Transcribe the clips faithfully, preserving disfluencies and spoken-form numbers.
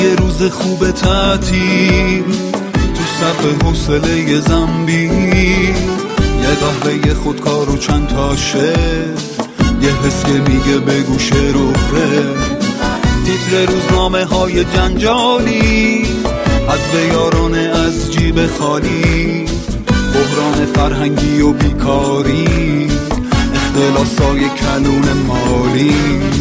یه روز خوب تعطیل تو صف حوصله زنبیل، یه قهوه خودکار و چند تا شعر، یه حس که میگه بگو شعر و ره، تیتر روزنامه های جنجالی از بیارانه از جیب خالی، بحران فرهنگی و بیکاری، اختلاسای کلون مالی.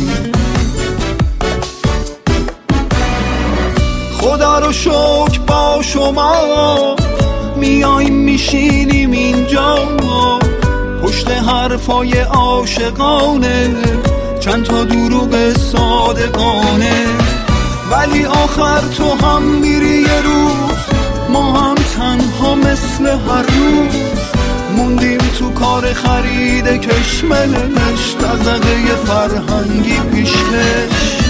خدا رو شکر با شما میاییم میشینیم اینجا، پشت حرفای عاشقانه چند تا دروغ صادقانه، ولی آخر تو هم میری یه روز، ما هم تنها مثل هر روز موندیم تو کار خرید کشمش، دغدغه فرهنگی پیشکش.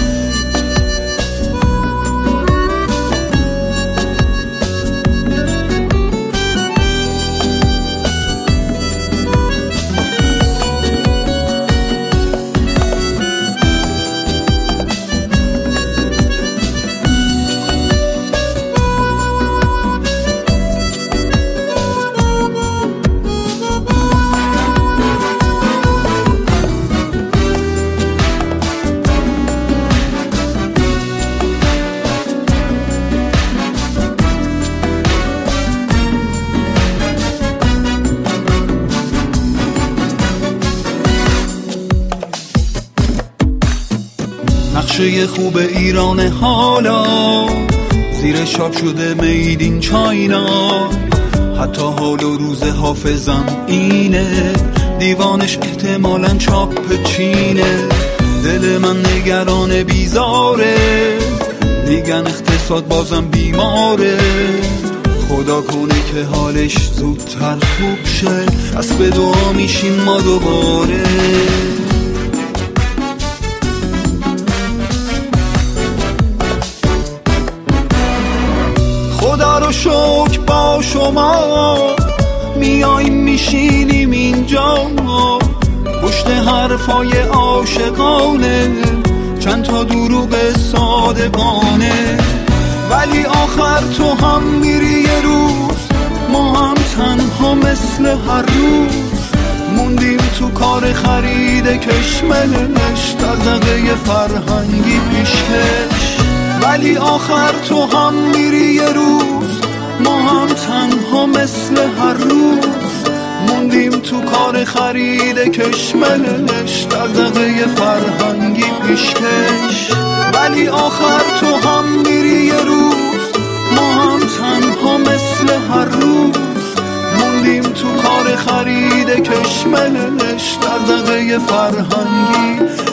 نقشه خوب ایران حالا زیر شاب شده مید این چاینا، حتی حال و روز حافظم اینه، دیوانش احتمالاً چاپ چینه، دل من نگران بیزاره، میگن اقتصاد بازم بیماره، خدا کنه که حالش زودتر خوب شه، از به دعا میشیم ما دوباره. خدا رو شکر با شما میاییم میشینیم اینجا، پشت حرفای عاشقانه چند تا دروغ صادقانه، ولی آخر تو هم میری یه روز، ما هم تنها مثل هر روز موندیم تو کار خرید کشمش، دغدغه فرهنگی پیشکش، ولی آخر تو هم میری یه روز، ما هم تنها مثل هر روز موندیم تو کار خرید کشمش، دغدغه فرهنگی پیشکش، ولی آخر تو هم میری یه روز، ما هم تنها مثل هر روز موندیم تو کار خرید کشمش، دغدغه فرهنگی